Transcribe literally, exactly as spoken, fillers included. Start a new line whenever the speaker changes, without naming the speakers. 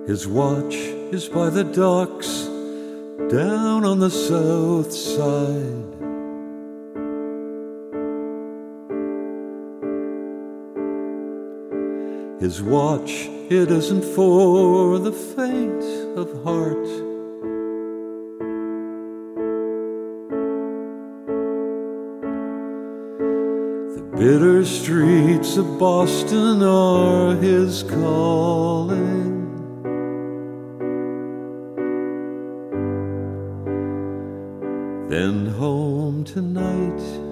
His watch is by the docks down on the south side. His watch, it isn't for the faint of heart. The bitter streets of Boston are his calling. Then home tonight,